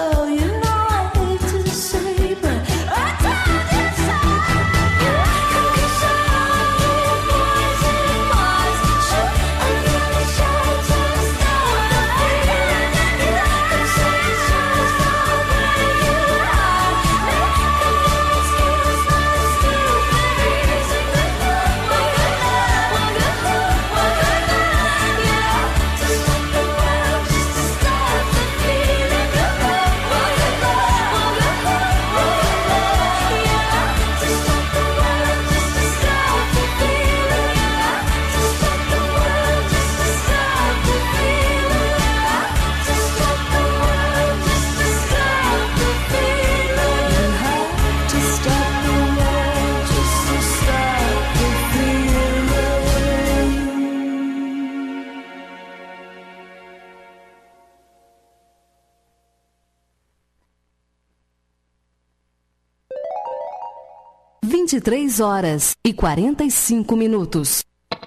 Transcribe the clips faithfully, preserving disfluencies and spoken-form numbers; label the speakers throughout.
Speaker 1: vinte e três horas e quarenta e cinco minutos.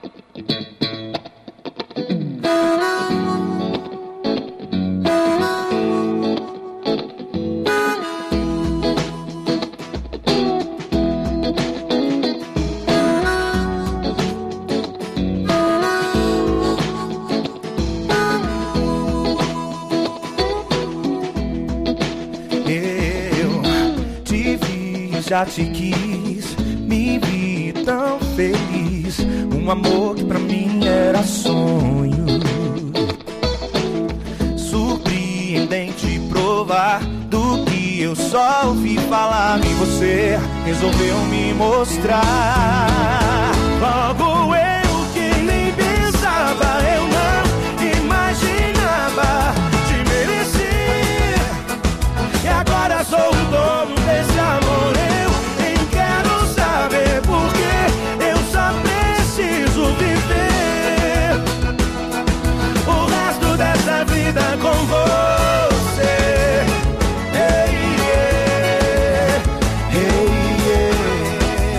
Speaker 2: Já te quis, me vi tão feliz. Um amor que pra mim era sonho. Surpreendente provar do que eu só ouvi falar. E você resolveu me mostrar. Logo eu que nem pensava, eu não imaginava te merecer. E agora sou o dono desse amor. Com você, hey, yeah, hey, yeah.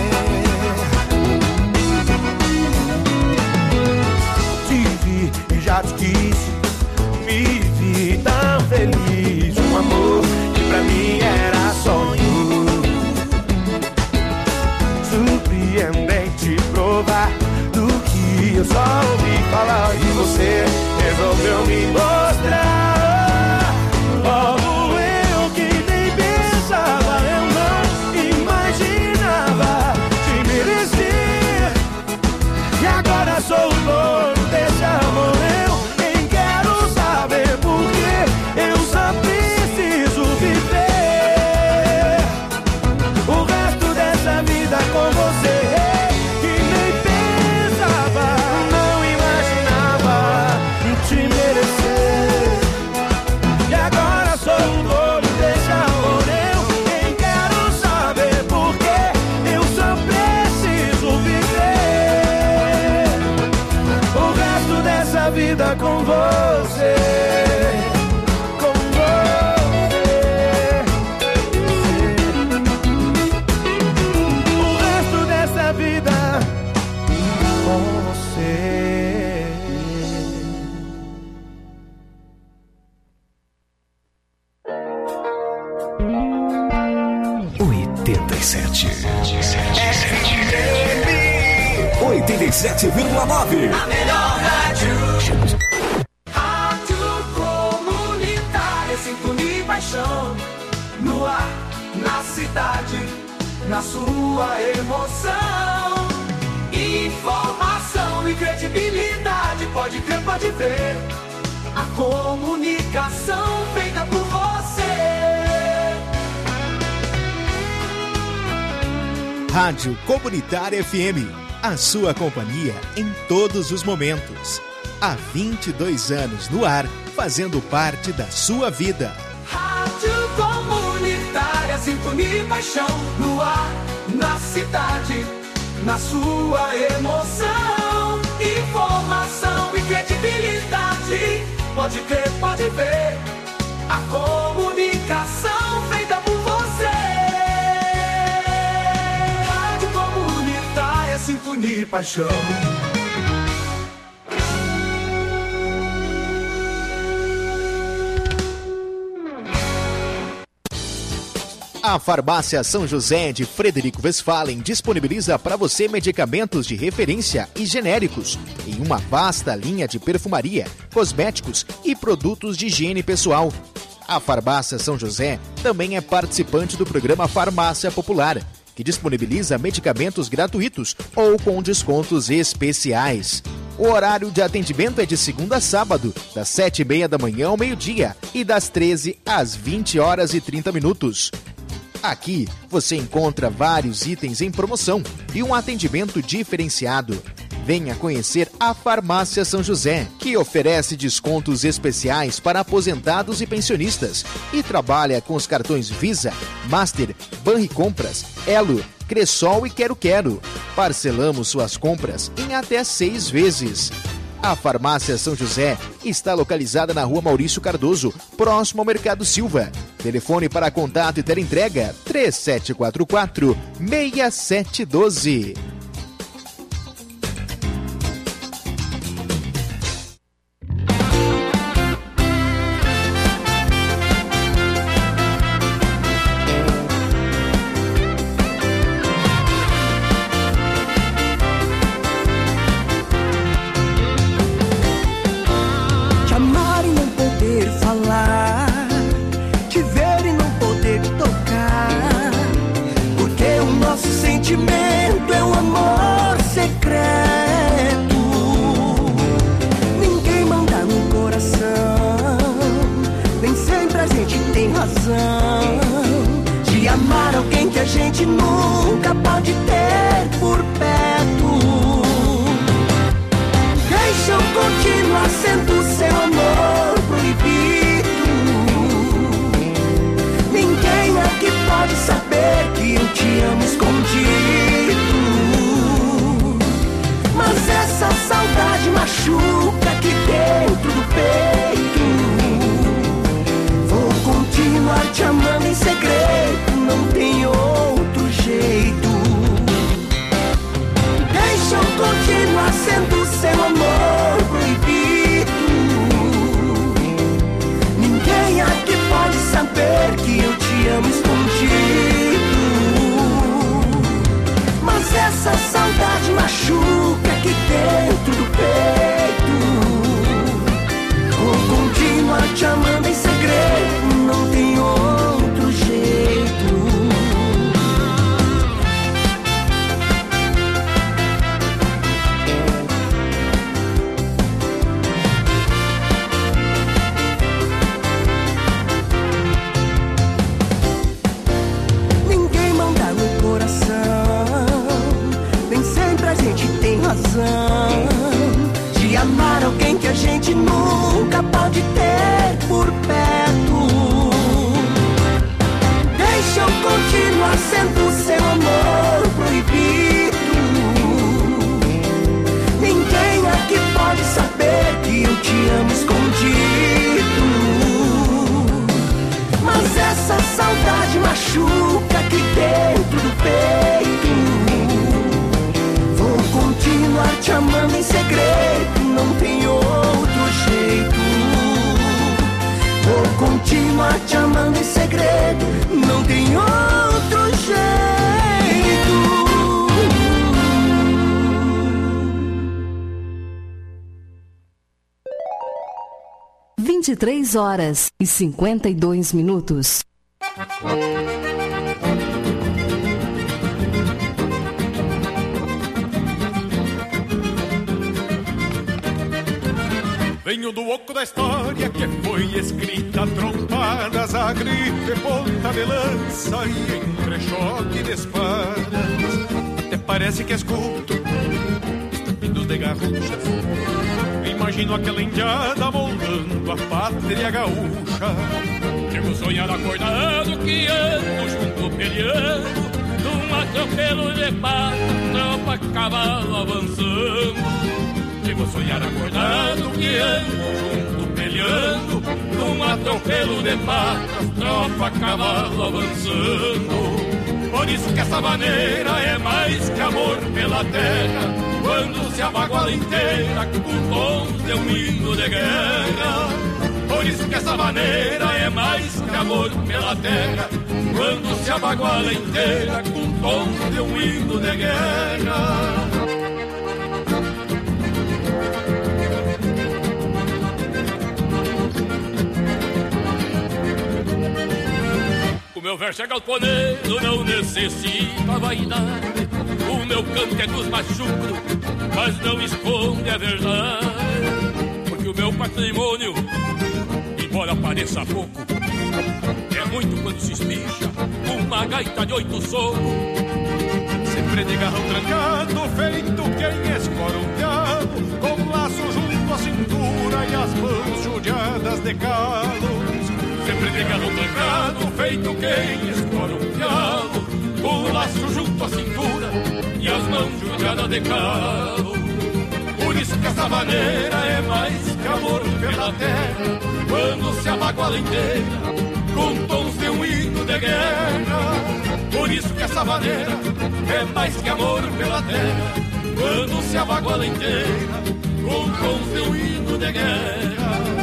Speaker 2: Te vi e já te quis, me vi tão feliz. Um amor que pra mim era sonho. Surpreendente provar do que eu só ouvi falar. E você resolveu me mostrar. Logo eu que nem pensava, eu não imaginava te merecer. E agora sou o dono desse amor. Eu nem quero saber porque eu só preciso viver o resto dessa vida com você. Vida com você, com você. O resto dessa vida com você.
Speaker 3: oitenta e sete. oitenta e sete vírgula nove.
Speaker 4: A melhor rádio. Rádio Comunitária, sintonia e paixão. No ar, na cidade, na sua emoção. Informação e credibilidade, pode crer, pode ver. A comunicação feita por você.
Speaker 5: Rádio Comunitária F M, a sua companhia em todos os momentos. Há vinte e dois anos no ar, fazendo parte da sua vida.
Speaker 4: Rádio Comunitária, sintonia e paixão. No ar, na cidade, na sua emoção. Informação e credibilidade, pode crer, pode ver. A comunicação feita por você. Rádio Comunitária, sintonia e paixão.
Speaker 5: A Farmácia São José de Frederico Westphalen disponibiliza para você medicamentos de referência e genéricos em uma vasta linha de perfumaria, cosméticos e produtos de higiene pessoal. A Farmácia São José também é participante do programa Farmácia Popular, que disponibiliza medicamentos gratuitos ou com descontos especiais. O horário de atendimento é de segunda a sábado, das sete e meia da manhã ao meio-dia e das treze às vinte horas e trinta minutos. Aqui você encontra vários itens em promoção e um atendimento diferenciado. Venha conhecer a Farmácia São José, que oferece descontos especiais para aposentados e pensionistas e trabalha com os cartões Visa, Master, Banricompras, Elo, Cressol e Quero Quero. Parcelamos suas compras em até seis vezes. A Farmácia São José está localizada na Rua Maurício Cardoso, próximo ao Mercado Silva. Telefone para contato e teleentrega três sete quatro quatro, seis sete um dois.
Speaker 4: De amar alguém que a gente nunca pode ter por perto. Deixa eu continuar sendo seu amor proibido. Ninguém aqui pode saber que eu te amo escondido. Mas essa saudade machuca aqui dentro do peito. Continuar te amando em segredo, não tem outro jeito. Deixa eu continuar sendo seu amor proibido. Ninguém aqui pode saber que eu te amo escondido. Mas essa saudade machuca aqui dentro do peito. Vou continuar te amando em segredo, não tem outro jeito. Ninguém manda no coração, nem sempre a gente tem razão de amar alguém que a gente nunca pode ter por perto. Deixa eu continuar sendo seu amor proibido. Ninguém aqui pode saber que eu te amo escondido. Mas essa saudade machuca aqui dentro do peito. Vou continuar te amando em segredo, não tem outro jeito. Vou continuar te amando em segredo, não tem outro jeito.
Speaker 1: vinte e três horas e cinquenta e dois minutos.
Speaker 2: Venho do oco da história que foi escrita a trompadas, a grito e ponta de lança e entrechoque de espadas. Até parece que escuto estampidos de garruchas. Imagino aquela indiada moldando a pátria gaúcha. Chego sonhar acordado que ando junto peleando num atropelo de pato, tropa, cavalo avançando. Chego sonhar acordado que ando junto peleando num atropelo de patas, tropa, cavalo avançando. Por isso que essa maneira é mais que amor pela terra, quando se abaguala inteira com tons de um hino de guerra. Por Por isso que essa maneira é mais que amor pela terra, quando se abaguala inteira com tons de um hino de guerra. O meu verso é galponeiro, não necessita vaidade. O meu canto é dos machucros, mas não esconde a verdade. Porque o meu patrimônio, embora pareça pouco, é muito quando se espicha uma gaita de oito socos. Sempre de garrão trancado, feito quem escora um gado, com laço junto à cintura e as mãos judiadas de calo. Sempre de garrão trancado, feito quem escora um gado, com o laço junto à cintura e as mãos judiadas de calo. Por isso que essa maneira é mais que amor pela terra, quando se abaguala inteira com tons de um hino de guerra. Por isso que essa maneira é mais que amor pela terra, quando se abaguala inteira com tons de um hino de guerra.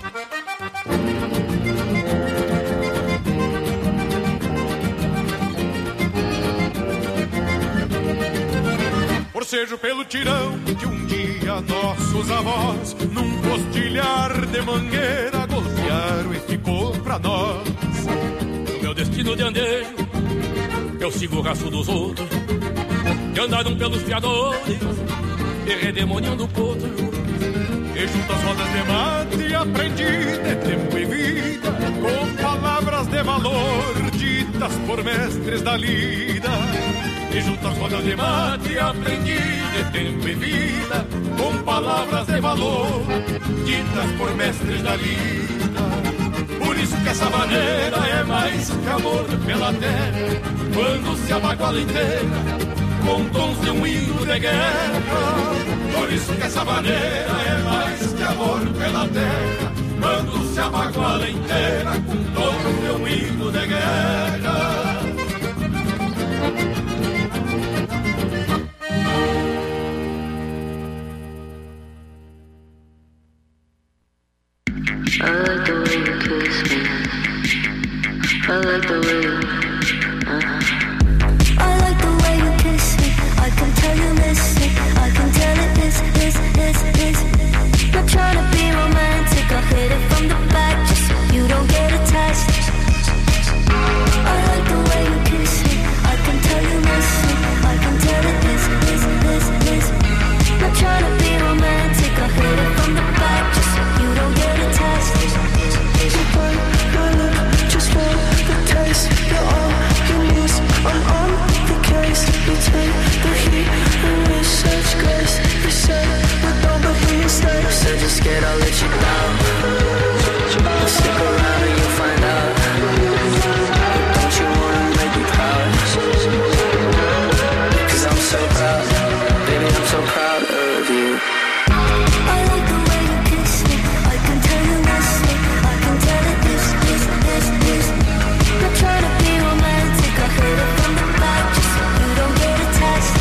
Speaker 2: Forcejo pelo tirão que um dia nossos avós, num postilhar de mangueira, golpearam e ficou pra nós. No meu destino de andejo, eu sigo o rastro dos outros, que andaram pelos fiadores e redemoniando o potro. E junto às rodas de mate aprendi de tempo e vida, com palavras de valor ditas por mestres da lida. E junto às rodas de mate aprendi de tempo e vida, com palavras de valor ditas por mestres da lida. Por isso que essa maneira é mais que amor pela terra, quando se abaguala inteira com tons de um hino de guerra. Por isso que essa maneira é mais que amor pela terra, quando se abaguala inteira com tons de um hino de guerra.
Speaker 6: I like the way you kiss me. I like the way you, uh-huh. I like the way you kiss me. I can tell you miss it. I can tell it is, is, is, is. Not trying to be romantic. I'll hit it from the back just so you don't get attached. I like the way you kiss me. I can tell you miss it. I can tell it is, is, is, is. Not trying to be romantic. I'll hit it from the back just so you don't get attached. You burn your lip just for the taste. You're all you need. I'm on the case. You take the heat and we such grace. You say we don't, but he mistakes. So just scared I'll let you down. I'll stick around and you'll find out. Don't you wanna make me proud? Cause I'm so proud. Baby, I'm so proud of you. I like the way you kiss me. I can tell you miss me. I can tell it is, is, is, is. Not trying to be romantic. I hit it from the back just so you don't get attached.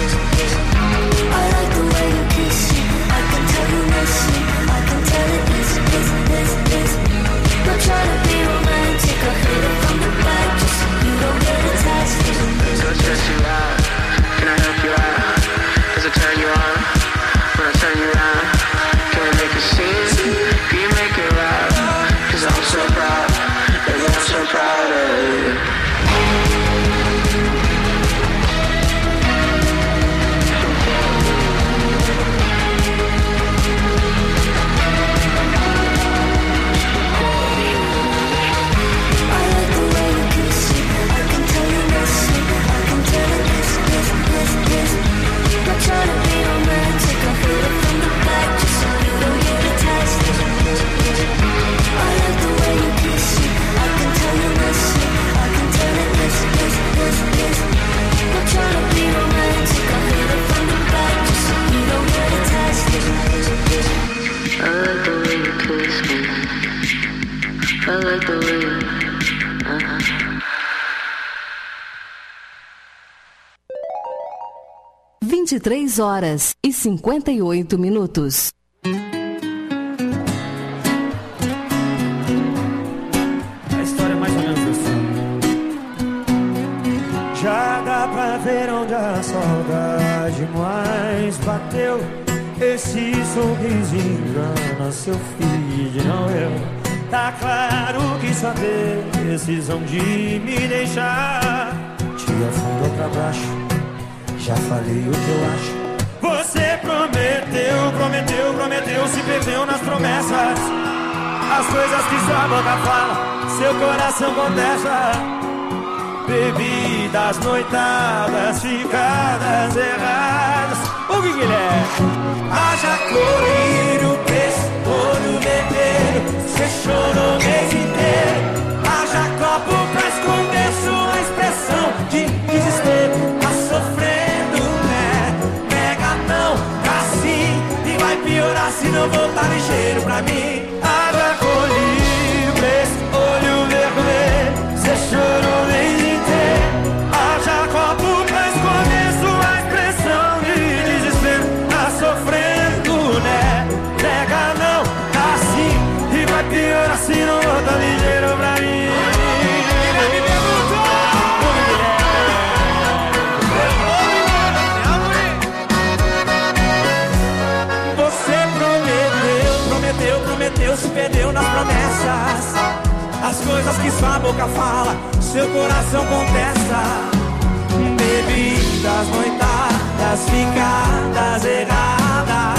Speaker 6: I like the way you kiss me. I can tell you miss me. I can tell it is, is, is, is. Not trying to be romantic. I hit it from the back just so you don't get attached. Don't stress you out. Can I help you out? Does it turn you on? When I turn you around, can we make a scene? Can you make it right? Cause I'm so proud, baby, I'm so proud of you. I like the way you kiss me. I can tell you miss me. I can tell it is, is, is, is. Not trying to be romantic. I hit it from the back just so you don't get attached. I like the way you kiss me. I can tell you miss me. I can tell it is, is, is, is. Not trying to be romantic. I hit it from the back just so you don't get attached. I like the way you kiss me. I like the way you, uh-huh.
Speaker 1: vinte e três horas e cinquenta e oito minutos.
Speaker 2: ver onde a saudade mais bateu. Esse sorriso engana seu filho, não eu. Tá claro que sua decisão de me deixar te afundou pra baixo. Já falei o que eu acho. Você prometeu, prometeu, prometeu, se perdeu nas promessas. As coisas que sua boca fala, seu coração contesta. Bebidas, noitadas, ficadas erradas. O que que ele é? Haja colírio, preço, olho vermelho. Você chorou o mês inteiro. Haja copo pra esconder sua expressão de desespero. Tá sofrendo, né? Pega não, assim. E vai piorar se não voltar ligeiro pra mim. Haja colírio, preço, olho vermelho. Você chorou o mês inteiro. Haja copo pra esconder sua expressão de desespero. Tá sofrendo, né? Pega não, assim. E vai piorar se não voltar ligeiro pra mim. Você prometeu, prometeu, prometeu, se perdeu nas promessas. As coisas que sua boca fala, seu coração contesta. Bebidas, noitadas, ficadas erradas.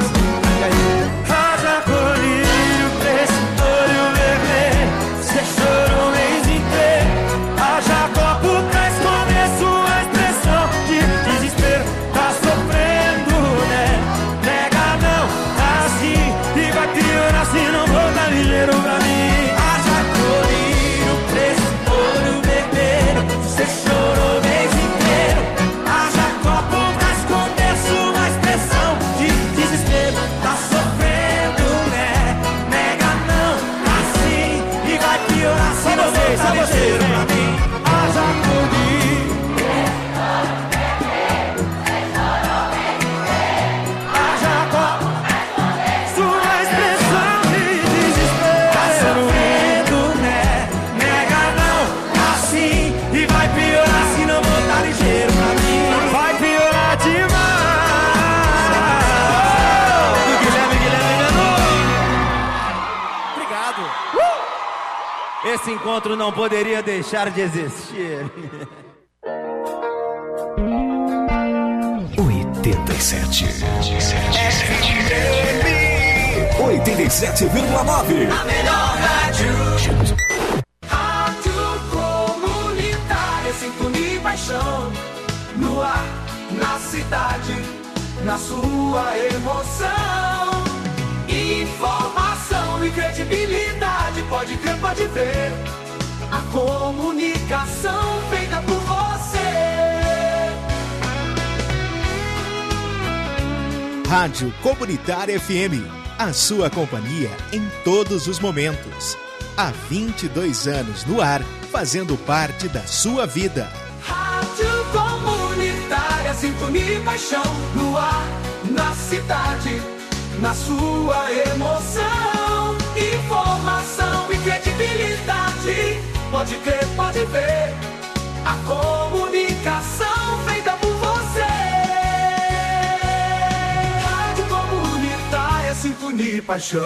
Speaker 2: Haja colírio, preço, olho vermelho. Você chorou o mês inteiro. Haja copo pra esconder sua expressão de desespero. Tá sofrendo, né? Nega não, tá assim. E vai piorar se não voltar ligeiro pra mim. Você chorou o mês inteiro. Haja copo pra esconder sua expressão de desespero. Tá sofrendo, né? Nega não, assim. E vai piorar se não voltar ligeiro pra mim. Haja colírio. Haja copo sua expressão de desespero. Tá sofrendo, né? Nega não, assim. E vai piorar se não voltar ligeiro pra mim. Vai piorar demais. Do Guilherme, Guilherme Menu. Obrigado. Uh! Esse encontro não poderia deixar de existir.
Speaker 3: oitenta e sete. oitenta e sete vírgula nove.
Speaker 4: A melhor rádio. Sintonia e paixão no ar, na cidade, na sua emoção. Informação e credibilidade, pode crer, pode ver. A comunicação feita por você.
Speaker 5: Rádio Comunitária F M, a sua companhia em todos os momentos. Há vinte e dois anos no ar, fazendo parte da sua vida.
Speaker 4: Rádio Comunitária, sintonia e paixão no ar, na cidade, na sua emoção. Informação e credibilidade, pode crer, pode ver. A comunicação feita por você. Rádio Comunitária, sintonia e paixão.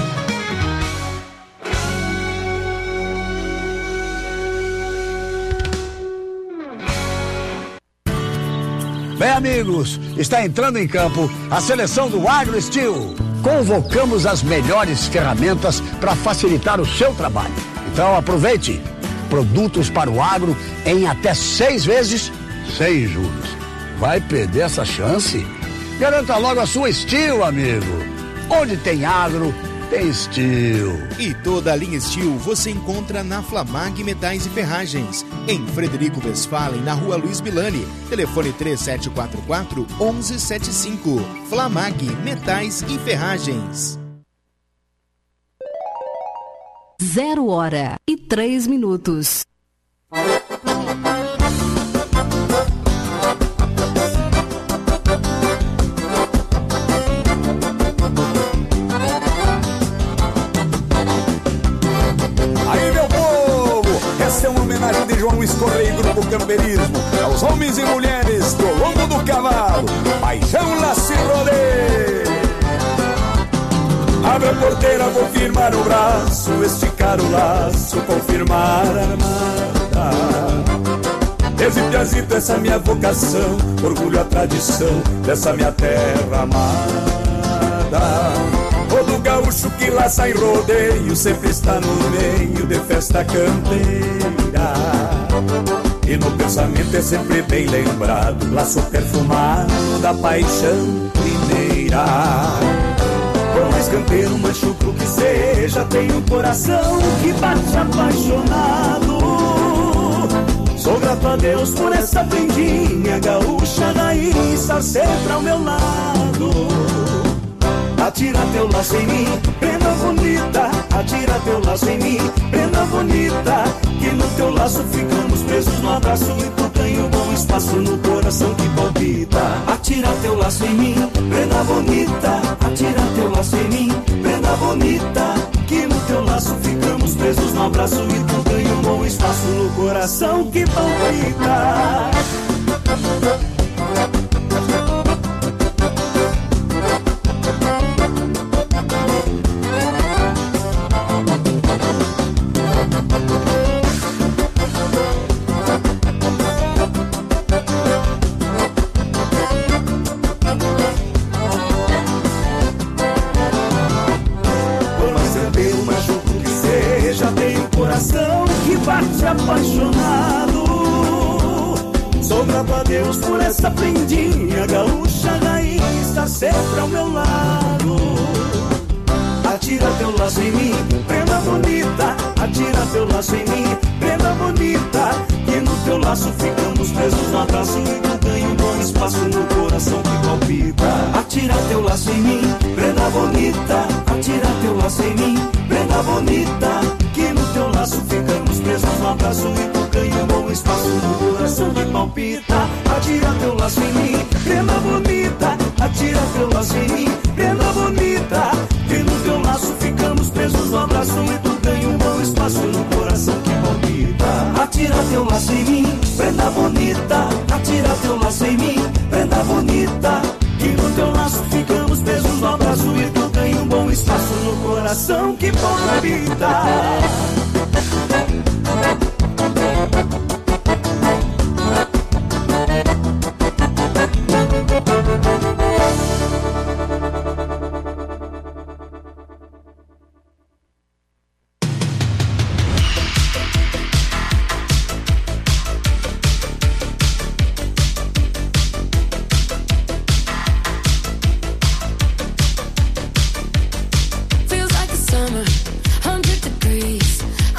Speaker 7: Bem, amigos, está entrando em campo a seleção do AgroSteel. Convocamos as melhores ferramentas para facilitar o seu trabalho. Então aproveite. Produtos para o agro em até seis vezes, sem juros. Vai perder essa chance? Garanta logo a sua Steel, amigo. Onde tem agro, tem Steel.
Speaker 5: E toda a linha Steel você encontra na Flamag Metais e Ferragens, em Frederico Westphalen, na rua Luiz Milani. Telefone três sete quatro quatro, um um sete cinco. Flamag Metais e Ferragens.
Speaker 1: Zero hora e três minutos.
Speaker 3: Aí, meu povo, esse é o momento
Speaker 8: homenagem de João Luiz Correia e Grupo Camperismo, aos homens e mulheres do lombo do cavalo, paixão laço e rodeio. Abre a porteira, vou firmar o braço, esticar o laço, confirmar a armada. Desde piazito essa minha vocação, orgulho a tradição dessa minha terra amada. Todo gaúcho que laça em rodeio sempre está no meio de festa campeira. E no pensamento é sempre bem lembrado, laço perfumado da paixão primeira. Por mais campeiro, machuco que seja, tenho um coração que bate apaixonado. Sou grato a Deus por essa prendinha gaúcha daí estar sempre ao meu lado. Atira teu laço em mim, prenda bonita. Atira teu laço em mim, prenda bonita. Que no teu laço ficamos presos no abraço e tu ganha um bom espaço no coração que palpita. Atira teu laço em mim, prenda bonita. Atira teu laço em mim, prenda bonita. Que no teu laço ficamos presos no abraço e tu ganha um bom espaço no coração que palpita. Apaixonado, sou grato a Deus por essa prendinha gaúcha daí está sempre ao meu lado. Atira teu laço em mim, prenda bonita. Atira teu laço em mim, prenda bonita. Que no teu laço ficamos presos no abraço e tu ganha um bom espaço no coração que palpita. Atira teu laço em mim, prenda bonita. Atira teu laço em mim, prenda bonita. Que no teu laço ficamos presos no abraço e tu ganha um bom espaço no coração que palpita. Atira teu laço em mim, prenda bonita. Atira teu laço em mim, prenda bonita. Que no teu laço ficamos presos no abraço e tu ganha um bom espaço no coração que palpita. Atira teu laço em mim, prenda bonita. Atira teu laço em mim, prenda bonita. Que no teu laço ficamos presos no abraço e tu ganha um bom espaço no coração que palpita.
Speaker 6: Feels like a summer, hundred degrees.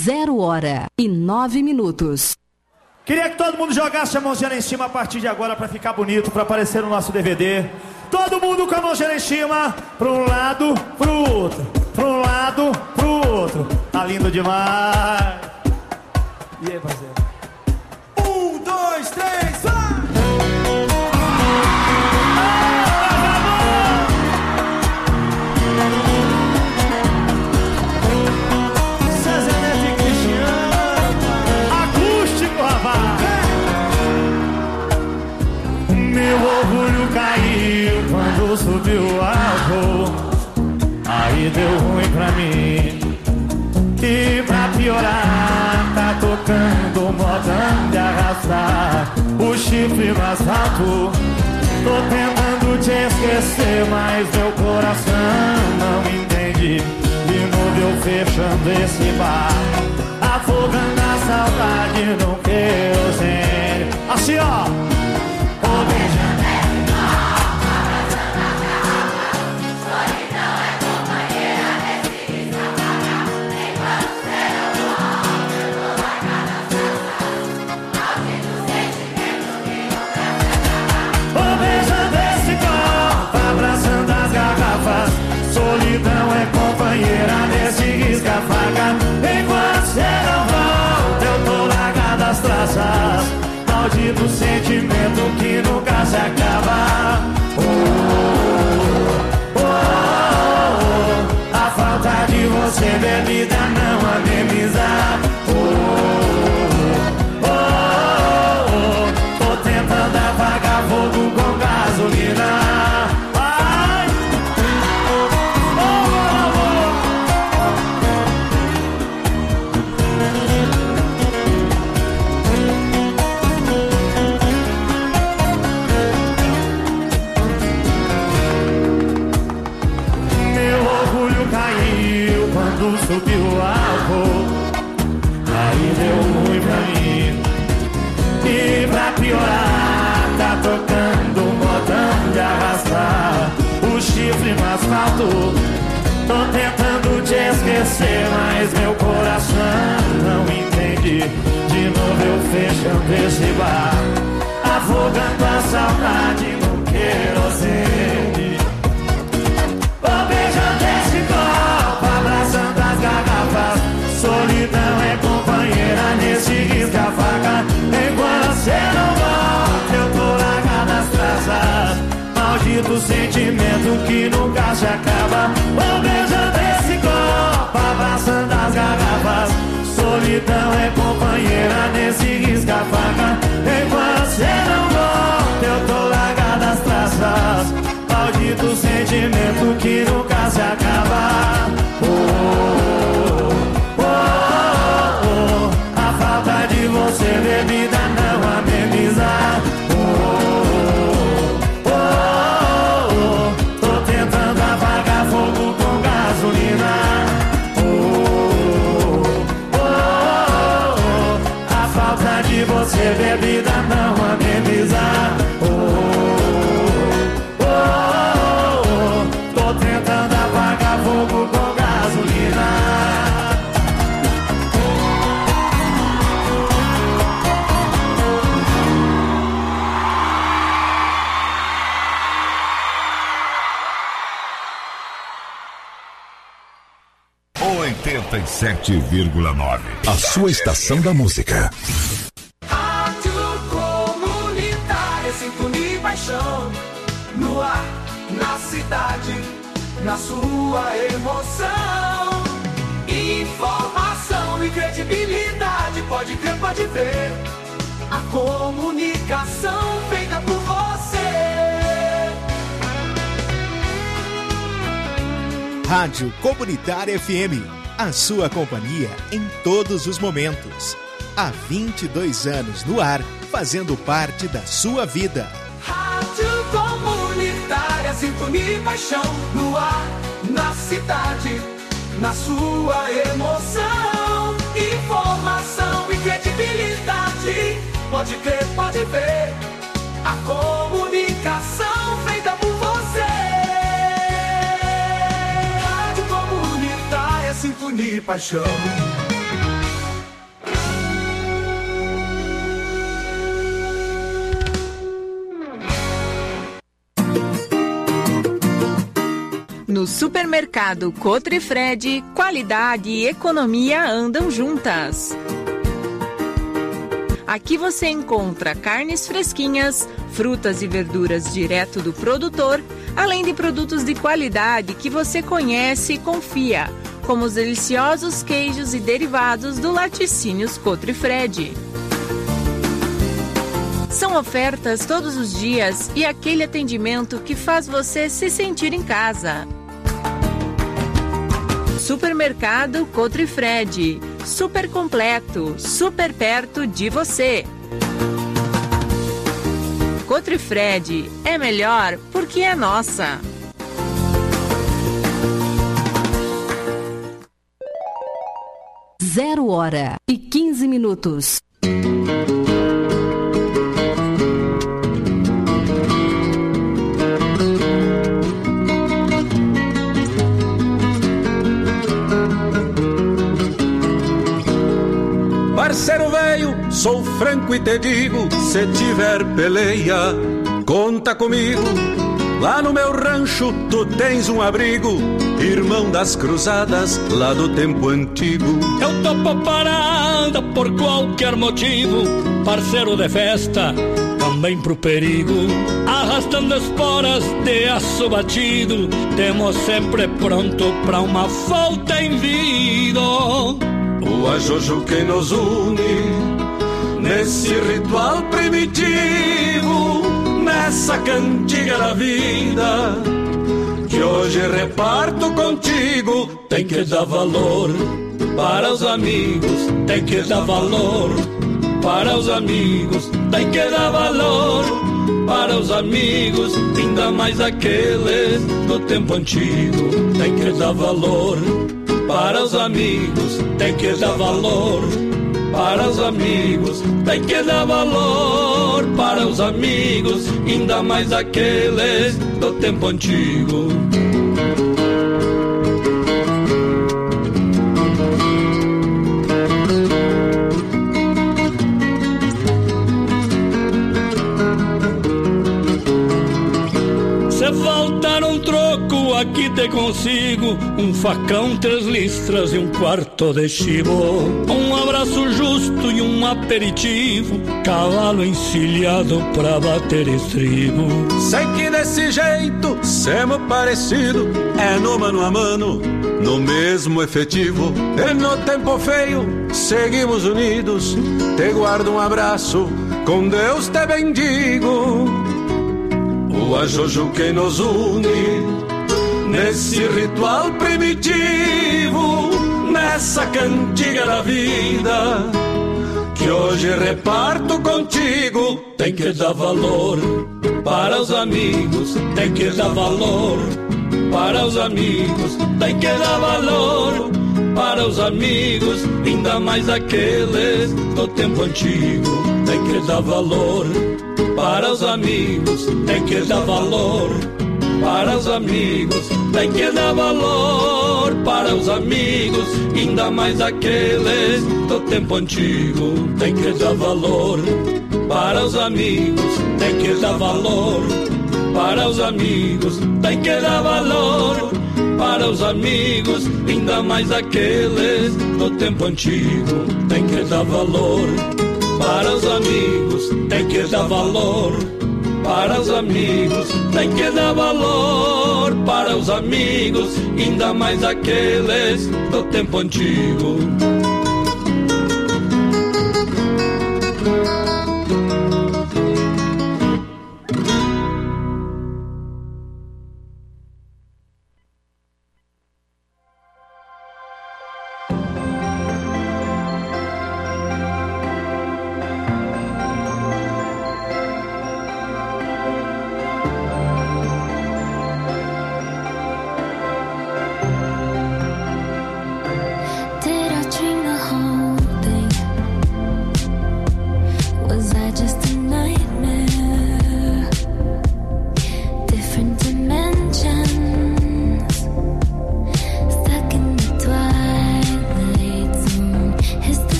Speaker 1: Zero hora e nove minutos.
Speaker 2: Queria que todo mundo jogasse a mãozinha lá em cima a partir de agora pra ficar bonito, pra aparecer no nosso D V D. Todo mundo com a mãozinha lá em cima, pra um lado, pro outro, pra um lado, pro outro. Tá lindo demais. E aí, parceiro? Um, dois, três, vai! Meu orgulho caiu quando subiu o álcool. Aí deu ruim pra mim. E pra piorar, tá tocando modão de arrastar o chifre no asfalto. Tô tentando te esquecer, mas meu coração não entende. De novo eu fechando esse bar, afogando a saudade no querosene. Assim ó, ô beijando. Solidão é companheira nesse risca-faca. Enquanto cê não volta, eu tô largado as traças. Maldito sentimento que nunca se acaba. Oh, oh, oh, oh. A falta de você, bebida, não ameniza. Oh, oh, oh. Tô tentando apagar fogo com gasolina. Subiu o álcool, aí deu ruim pra mim. E pra piorar, tá tocando um botão de arrastar o chifre no asfalto. Tô tentando te esquecer, mas meu coração não entende. De novo eu fechando esse bar, afogando a saudade no querosene. Vou beijando esse copo, abraçando as garrafas. Solidão é companheira nesse risca-faca. Enquanto cê não volta, eu tô largado nas traças. Maldito sentimento que nunca se acaba. Vou beijando esse copo, abraçando as garrafas. Solidão é companheira nesse risca-faca. Enquanto cê não volta, eu tô largado nas traças. Maldito sentimento que nunca se acaba. Oh, oh, oh, oh. A falta de você, bebida, não ameniza. Oh, oh, oh. Tô tentando apagar fogo com gasolina. Oh, oh, oh. A falta de você, bebida, não ameniza. Oh, tentando apagar fogo com gasolina.
Speaker 3: oitenta e sete vírgula nove. A sua estação da música.
Speaker 4: Rádio Comunitária, sintonia e paixão. No ar, na cidade, na sua emoção. Informação e credibilidade, pode crer, pode ver. A comunicação feita por você.
Speaker 5: Rádio Comunitária F M, a sua companhia em todos os momentos. Há vinte e dois anos no ar, fazendo parte da sua vida.
Speaker 4: Rádio Comunitária, sintonia e paixão. No ar, na cidade, na sua emoção. Informação e credibilidade, pode crer, pode ver. A comunicação feita por você. Rádio Comunitária, sintonia e paixão.
Speaker 9: No supermercado Cotrifred, qualidade e economia andam juntas. Aqui você encontra carnes fresquinhas, frutas e verduras direto do produtor, além de produtos de qualidade que você conhece e confia, como os deliciosos queijos e derivados do Laticínios Cotrifred. São ofertas todos os dias e aquele atendimento que faz você se sentir em casa. Supermercado Cotrifred, super completo, super perto de você. Cotrifred é melhor porque é nossa.
Speaker 1: Zero hora e quinze minutos.
Speaker 8: Parceiro velho, sou franco e te digo, se tiver peleia, conta comigo. Lá no meu rancho tu tens um abrigo, irmão das cruzadas lá do tempo antigo.
Speaker 10: Eu topo parada por qualquer motivo, parceiro de festa, também pro perigo. Arrastando esporas de aço batido, temos sempre pronto pra uma volta em vida.
Speaker 8: O ajojo que nos une nesse ritual primitivo, nessa cantiga da vida que hoje reparto contigo.
Speaker 10: Tem que dar valor para os amigos, tem que dar valor para os amigos, tem que dar valor para os amigos, ainda mais aqueles do tempo antigo. Tem que dar valor para os amigos, tem que dar valor para os amigos, tem que dar valor para os amigos, ainda mais aqueles do tempo antigo. Se faltar um troco, aqui te consigo um facão, três listras e um quarto de chivo, um abraço justo e um aperitivo, cavalo encilhado pra bater estribo.
Speaker 8: Sei que desse jeito semos parecido, é no mano a mano, no mesmo efetivo. E no tempo feio seguimos unidos, te guardo um abraço, com Deus te bendigo. O ajojo que nos une nesse ritual primitivo, nessa cantiga da vida que hoje reparto contigo.
Speaker 10: Tem que dar valor para os amigos, tem que dar valor para os amigos, tem que dar valor para os amigos, ainda mais aqueles do tempo antigo. Tem que dar valor para os amigos, tem que dar valor para os amigos, tem que dar valor para os amigos, ainda mais aqueles do tempo antigo. Tem que dar valor para os amigos, tem que dar valor para os amigos, tem que dar valor para os amigos, ainda mais aqueles do tempo antigo. Tem que dar valor para os amigos, tem que dar valor para os amigos, tem que dar valor para os amigos, ainda mais aqueles do tempo antigo.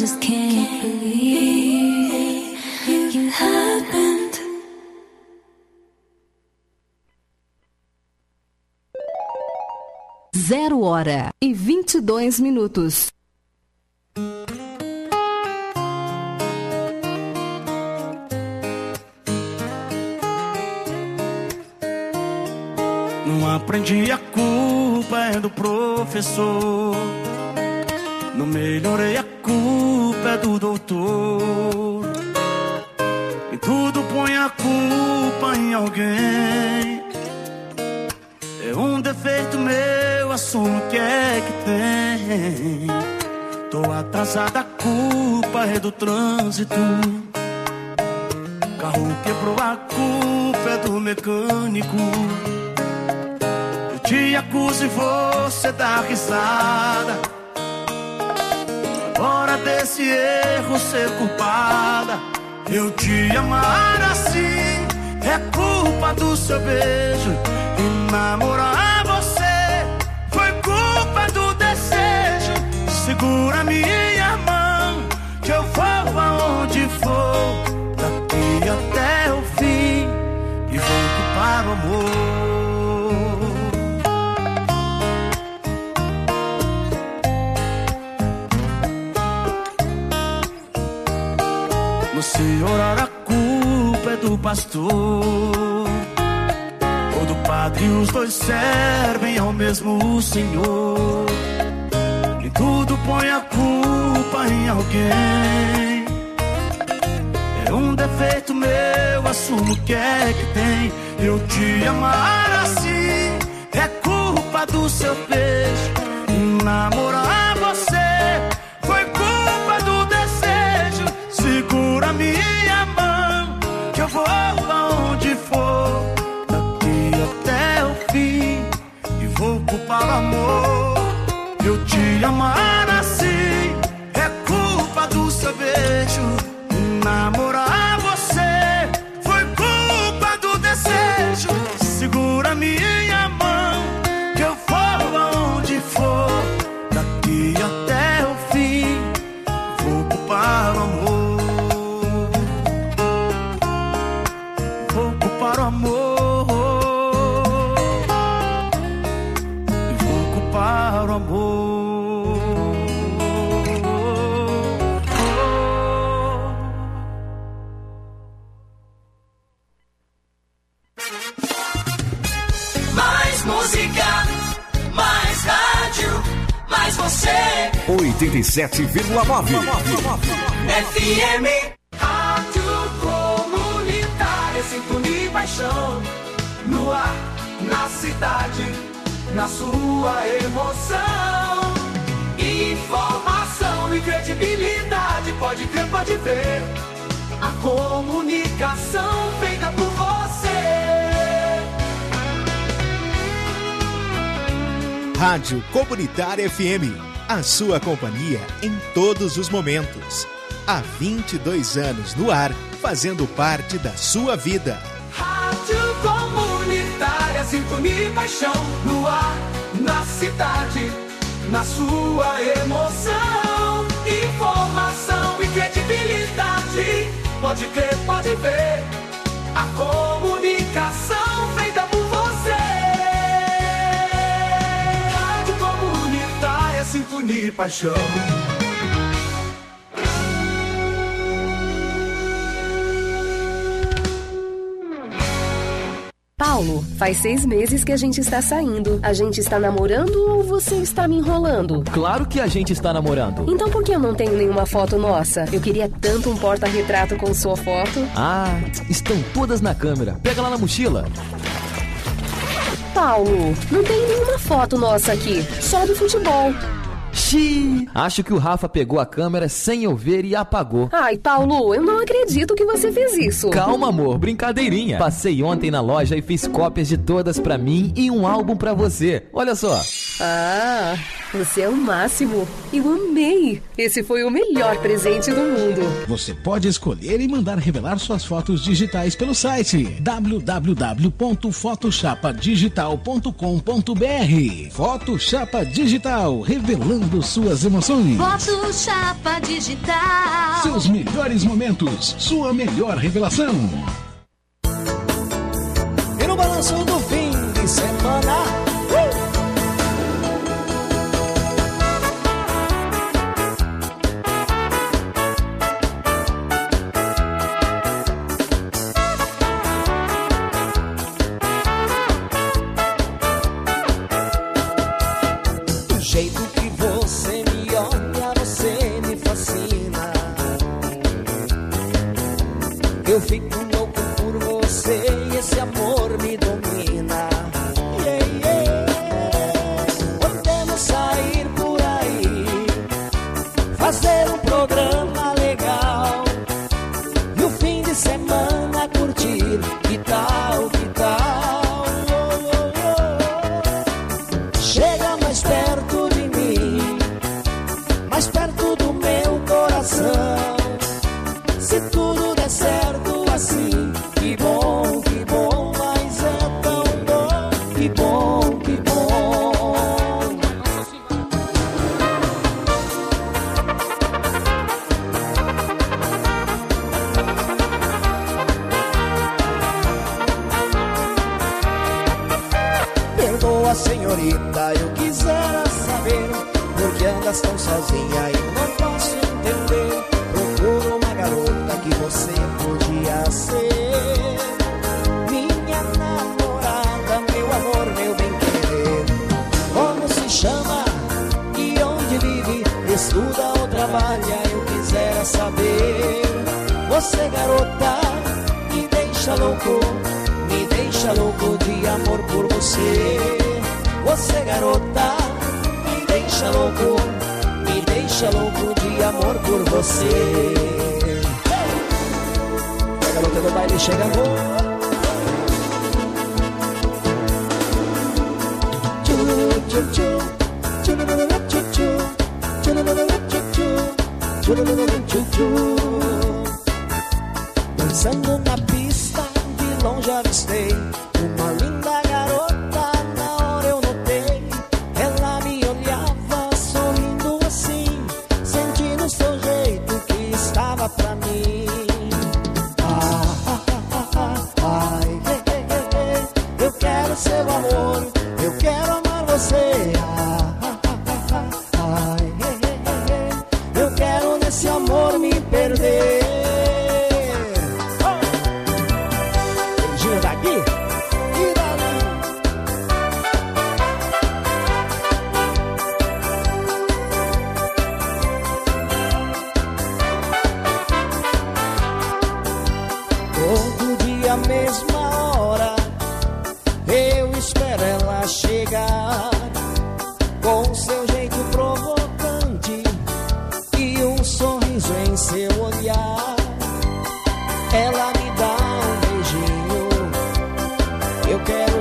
Speaker 6: just can't believe you happened.
Speaker 1: Zero hora e vinte e dois minutos.
Speaker 2: Não aprendi, a culpa é do professor. Não melhorei, a culpa é do doutor. E tudo põe a culpa em alguém. É um defeito meu, assumo que é que tem. Tô atrasada, a culpa é do trânsito. Carro quebrou, a culpa é do mecânico. Eu te acuso e você dá risada. Agora desse erro ser culpada. Eu te amar assim é culpa do seu beijo. E namorar você foi culpa do desejo. Segura minha mão que eu vou aonde for, daqui até o fim, e volto para o amor. No Senhor, a culpa é do pastor ou do padre, os dois servem ao mesmo Senhor. E tudo põe a culpa em alguém. É um defeito meu, assumo que é que tem. Eu te amar assim é culpa do seu beijo. E namorar você foi culpa do desejo. Segura minha mão que eu vou aonde for, daqui até o fim, e vou culpar o amor. Eu te amar assim é culpa do seu beijo. Namorar você foi culpa do desejo. Segura minha mão que eu vou aonde for, daqui até o fim, vou culpar o amor. Vou culpar o amor. Vou culpar o amor.
Speaker 11: Mais você.
Speaker 3: oitenta e sete vírgula nove
Speaker 11: F M. Rádio Comunitária, sintonia e paixão. No ar, na cidade, na sua emoção. Informação e credibilidade, pode crer, pode ver. A comunicação feita por você.
Speaker 5: Rádio Comunitária F M, a sua companhia em todos os momentos. Há vinte e dois anos no ar, fazendo parte da sua vida.
Speaker 11: Rádio Comunitária, sintonia e paixão. No ar, na cidade, na sua emoção. Informação e credibilidade, pode crer, pode ver. A comunicação feita por você. Sintonia e paixão.
Speaker 1: Paulo, faz seis meses que a gente está saindo. A gente está namorando ou você está me enrolando?
Speaker 12: Claro que a gente está namorando.
Speaker 1: Então por que eu não tenho nenhuma foto nossa? Eu queria tanto um porta-retrato com sua foto.
Speaker 12: Ah, estão todas na câmera. Pega lá na mochila.
Speaker 1: Paulo, não tem nenhuma foto nossa aqui, só do futebol.
Speaker 12: Xiii, acho que o Rafa pegou a câmera sem eu ver e apagou.
Speaker 1: Ai, Paulo, eu não acredito que você fez isso.
Speaker 12: Calma, amor, brincadeirinha. Passei ontem na loja e fiz cópias de todas pra mim e um álbum pra você. Olha só.
Speaker 1: Ah, você é o máximo. Eu amei. Esse foi o melhor presente do mundo.
Speaker 13: Você pode escolher e mandar revelar suas fotos digitais pelo site w w w ponto photoshapa digital ponto com ponto b r. Photoshapa Digital, revelando Conectando suas emoções.
Speaker 6: Foto Chapa Digital.
Speaker 13: Seus melhores momentos. Sua melhor revelação.
Speaker 4: E no balanço do fim de semana. Uh! Eu fico louco por você e esse amor me domina. Yeah, yeah. Podemos sair por aí, fazer um programa legal e o fim de semana curtir. Que tal, que tal? Oh, oh, oh. Chega mais perto de mim, mais perto do meu coração. Se tudo der certo assim, que bom, que bom, mas é tão bom, que bom, que bom. Perdoa, senhorita, eu quisera saber por que andas tão sozinha e não posso entender. Procuro uma garota que você podia ser, minha namorada, meu amor, meu bem-querer. Como se chama e onde vive, estuda ou trabalha, eu quisera saber. Você, garota, me deixa louco, me deixa louco de amor por você. Você, garota, me deixa louco, me deixa louco de amor por você. A garota do baile chega amor. Dançando na pista, de longe avistei uma linda garota, na hora eu notei. Ela me olhava sorrindo assim, sentindo o seu jeito que estava pra mim. Ah, ah, ah, ah, ah, ai, hey, hey, hey, hey. Eu quero seu amor, eu quero amar você. Ah, ah, ah, ah, ai, hey, hey, hey. Eu quero nesse amor me perder. Beijinho daqui e dali. Todo dia, mesma hora, eu espero ela chegar, com seu jeito provocante e um sorriso em seu olhar. Ela me dá um beijinho, eu quero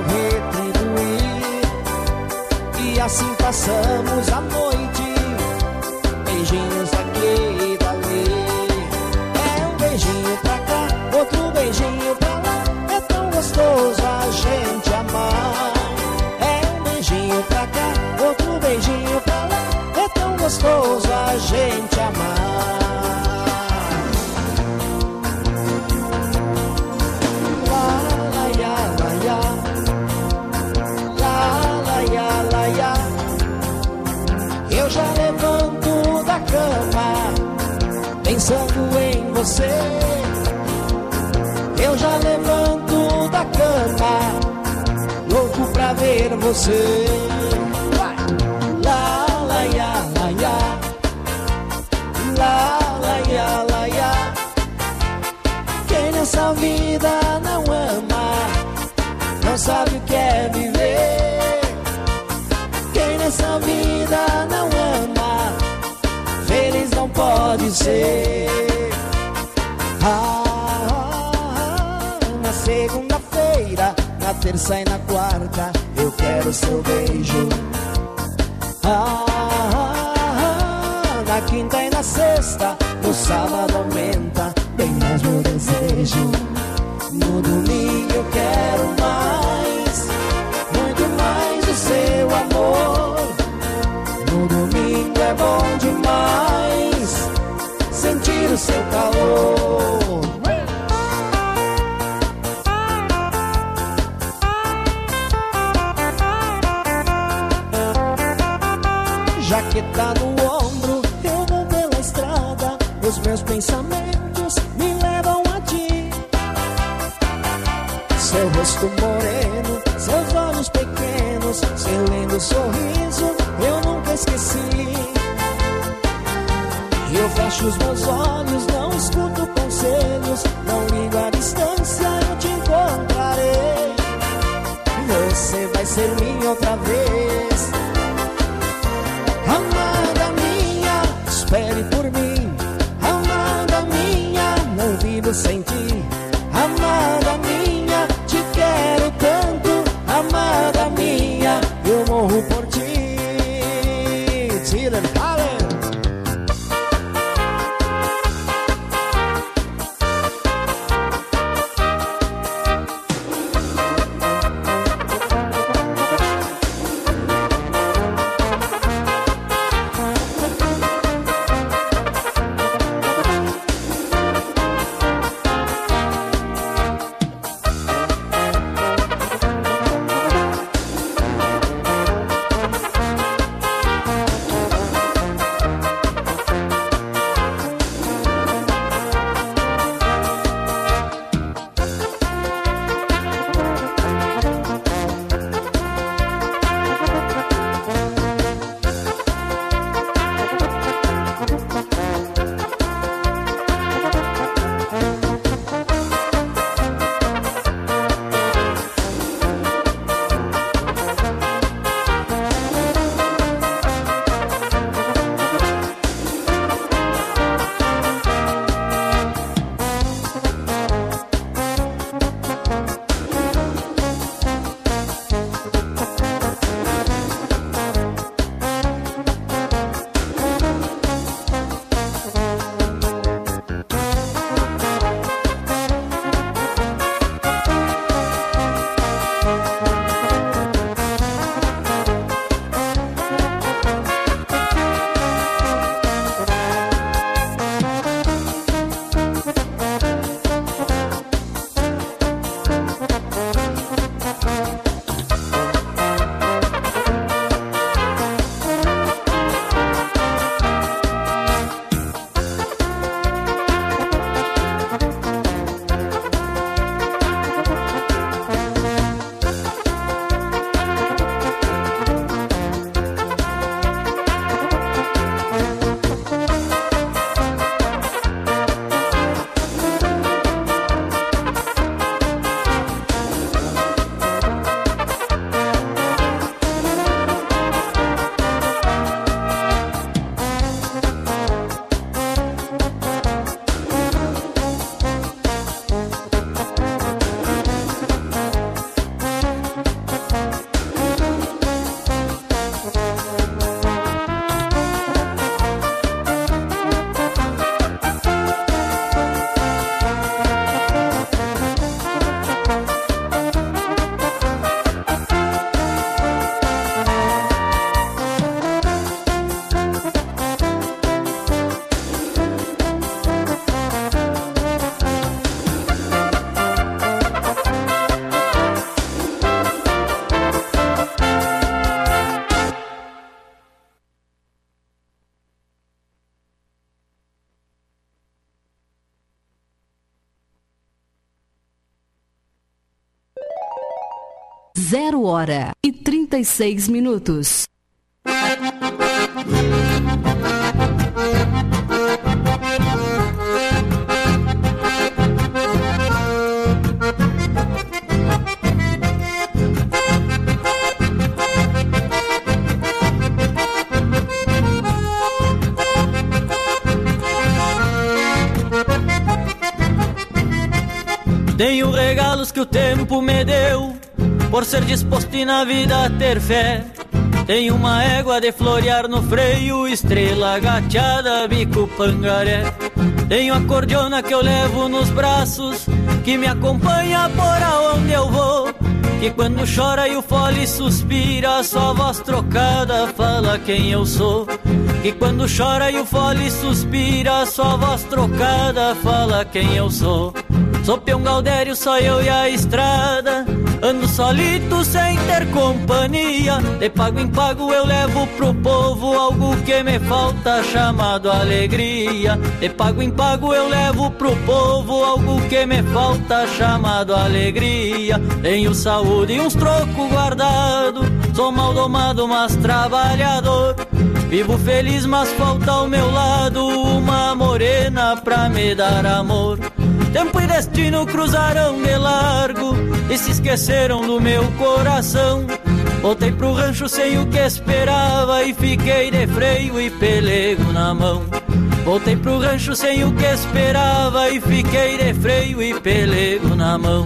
Speaker 4: retribuir, e assim passamos a noite, beijinhos aqui e dali. É um beijinho pra cá, outro beijinho pra lá, é tão gostoso a gente amar. É um beijinho pra cá, outro beijinho pra lá, é tão gostoso a gente amar. Eu já levanto da cama pensando em você. Eu já levanto da cama louco pra ver você. Lá, lá, ya, lá, ya. Lá, lá, ya, lá, ya. Quem nessa vida não ama não sabe o que é viver. Quem nessa vida não ama feliz não pode ser. Ah, ah, ah, na segunda-feira, na terça e na quarta eu quero seu beijo. Ah, ah, ah, na quinta e na sexta, no sábado aumenta bem mais meu desejo. No domingo eu quero mais, muito mais o seu amor. No domingo é bom demais sentir o seu calor. Jaqueta no ombro, eu vou pela estrada, os meus pensamentos me levam a ti. Seu rosto moreno, seus olhos pequenos, seu lindo sorriso, eu nunca esqueci. Eu fecho os meus olhos, não escuto conselhos, não ligo a distância, eu te encontrarei. Você vai ser minha outra vez. Amada minha, espere por mim. Amada minha, não vivo sem ti. Amada minha, te quero tanto. Amada minha, eu morro por ti. Tira, fala.
Speaker 1: Zero hora e trinta e seis minutos.
Speaker 14: Tenho regalos que o tempo me deu, por ser disposto e na vida ter fé. Tenho uma égua de florear no freio, estrela gateada, bico pangaré. Tenho a cordiona que eu levo nos braços, que me acompanha por aonde eu vou. Que quando chora e o fole suspira, só voz trocada fala quem eu sou. que quando chora e o fole suspira, sua voz trocada fala quem eu sou. Sou peão gaudério, só eu e a estrada, ando solito sem ter companhia. De pago em pago eu levo pro povo algo que me falta, chamado alegria. De pago em pago eu levo pro povo algo que me falta, chamado alegria. Tenho saúde e uns trocos guardados, sou mal domado mas trabalhador. Vivo feliz mas falta ao meu lado uma morena pra me dar amor. Tempo e destino cruzaram de largo e se esqueceram do meu coração. Voltei pro rancho sem o que esperava e fiquei de freio e pelego na mão. Voltei pro rancho sem o que esperava e fiquei de freio e pelego na mão.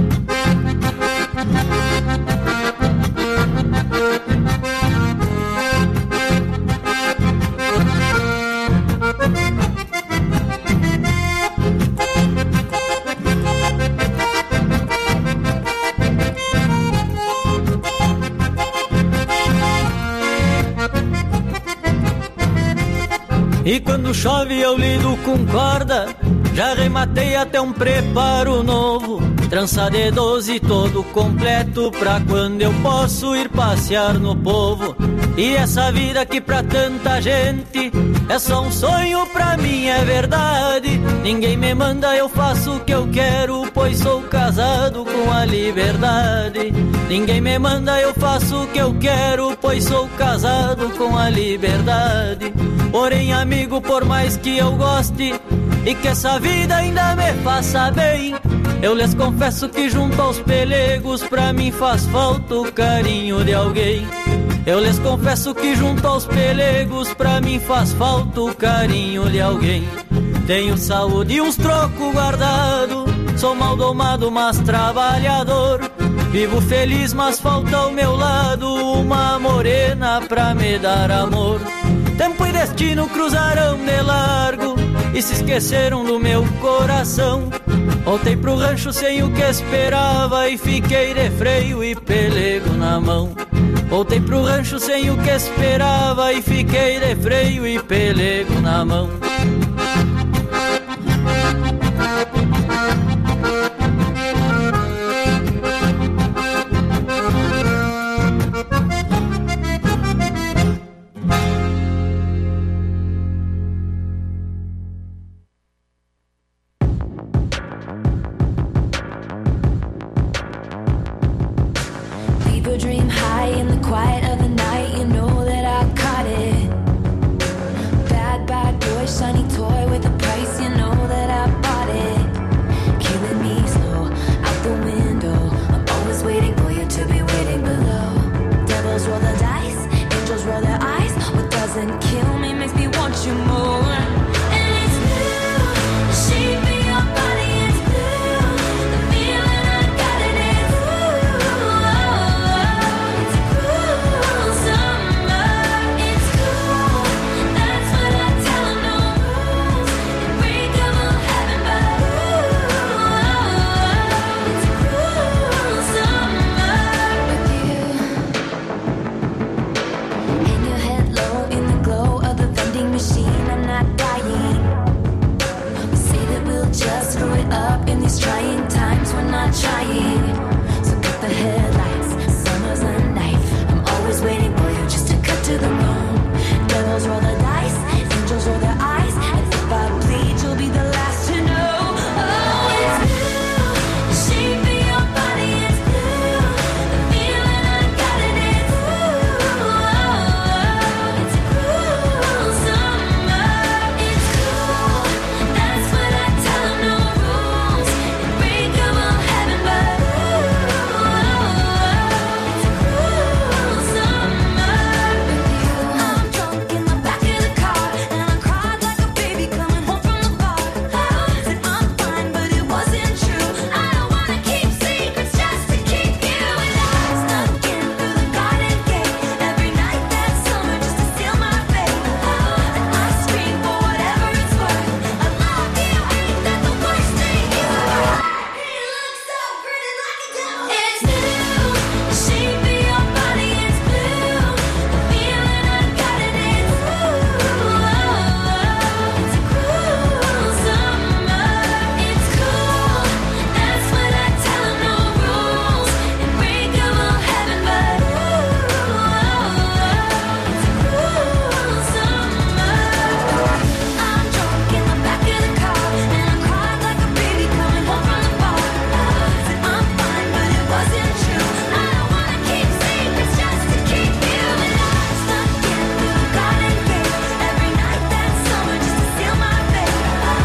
Speaker 14: E quando chove eu lido com corda, já rematei até um preparo novo. Trança de doze todo completo pra quando eu posso ir passear no povo. E essa vida que pra tanta gente é só um sonho, pra mim é verdade. Ninguém me manda, eu faço o que eu quero, pois sou casado com a liberdade. Ninguém me manda, eu faço o que eu quero, pois sou casado com a liberdade. Porém, amigo, por mais que eu goste e que essa vida ainda me faça bem, eu lhes confesso que junto aos pelegos pra mim faz falta o carinho de alguém. Eu lhes confesso que junto aos pelegos pra mim faz falta o carinho de alguém. Tenho saúde e uns trocos guardados, sou mal domado mas trabalhador. Vivo feliz mas falta ao meu lado uma morena pra me dar amor. Tempo e destino cruzaram de largo e se esqueceram do meu coração. Voltei pro rancho sem o que esperava e fiquei de freio e pelego na mão. Voltei pro rancho sem o que esperava e fiquei de freio e pelego na mão.